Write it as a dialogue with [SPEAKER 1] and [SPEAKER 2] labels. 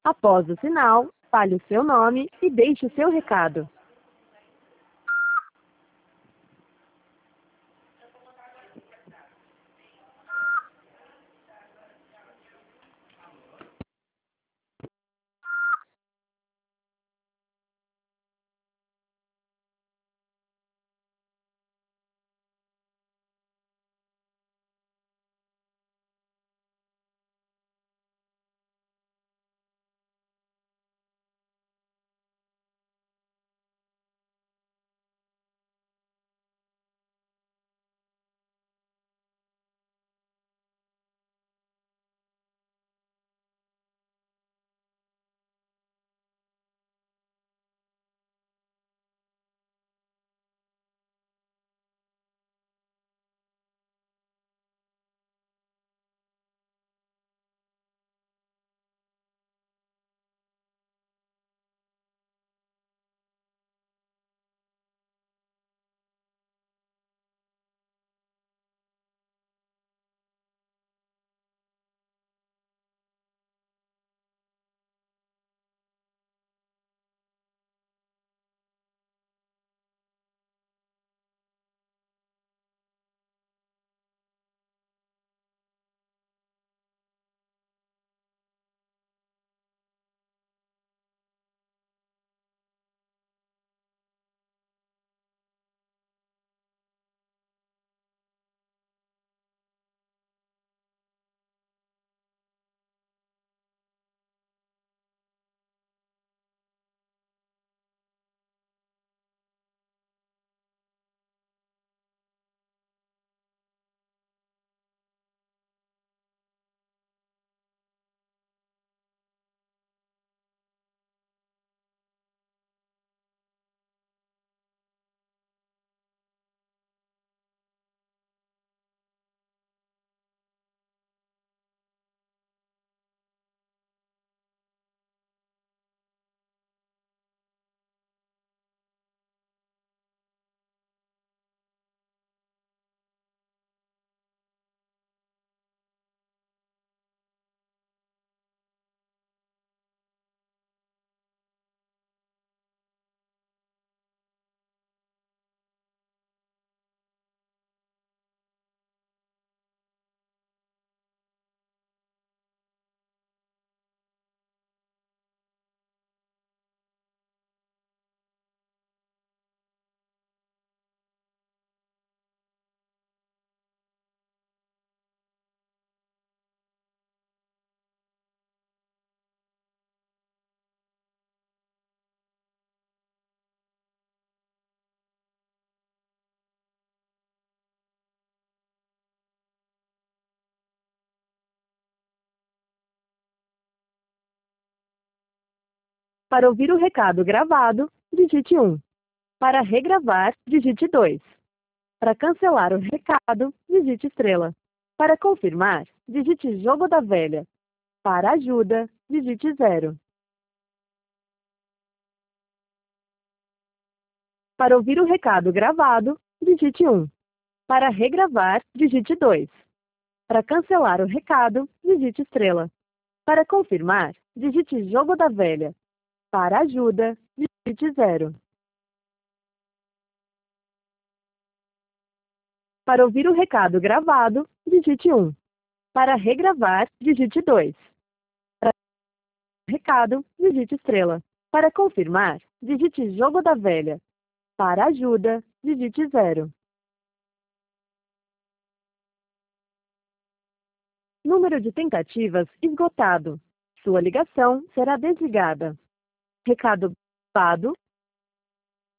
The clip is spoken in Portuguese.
[SPEAKER 1] Após o sinal, fale o seu nome e deixe o seu recado. Para ouvir o recado gravado, digite 1. Para regravar, digite 2. Para cancelar o recado, digite estrela. Para confirmar, digite jogo da velha. Para ajuda, digite 0. Para ouvir o recado gravado, digite 1. Para regravar, digite 2. Para cancelar o recado, digite estrela. Para confirmar, digite jogo da velha. Para ajuda, digite 0. Para ouvir o recado gravado, digite 1. Para regravar, digite 2. Para recado, digite estrela. Para confirmar, digite jogo da velha. Para ajuda, digite 0. Número de tentativas esgotado. Sua ligação será desligada. Recado gravado.